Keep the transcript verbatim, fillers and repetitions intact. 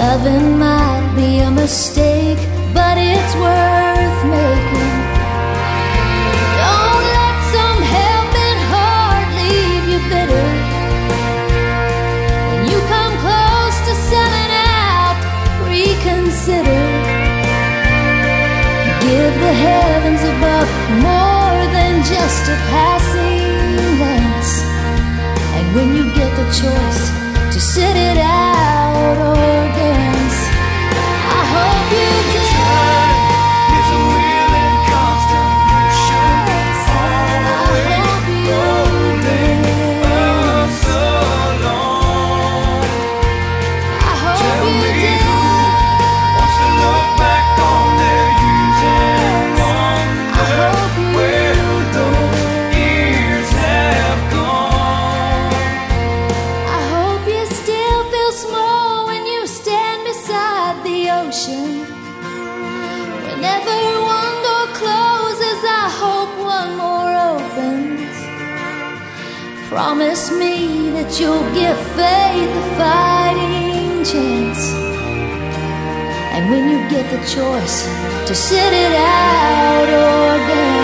Loving might be a mistake, but it's worth making. Don't let some helping heart leave you bitter. When you come close to selling out, reconsider. Give the heavens above more than just a passing glance. And when you get the choice to sit it out or dance, I hope you dance. It's a wheel in constant motion, always rolling us along. I hope Tell you me dance. who wants to look back on their years and wonder hope you where those years have gone. I hope you still feel small when you stand beside the ocean. Whenever one door closes, I hope one more opens. Promise me that you'll give faith a fighting chance. And when you get the choice to sit it out or dance,